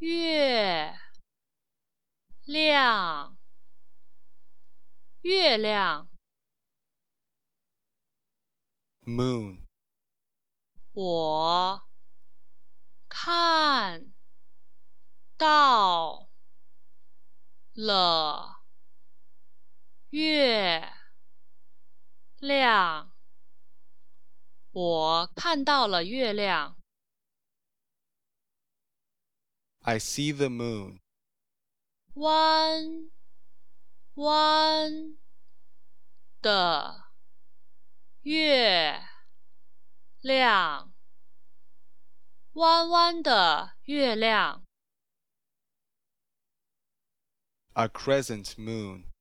月亮，月亮。 moon, 我看到了月亮。我看到了月亮。 I see the moon. 弯弯的月亮，弯弯的月亮。 A crescent moon.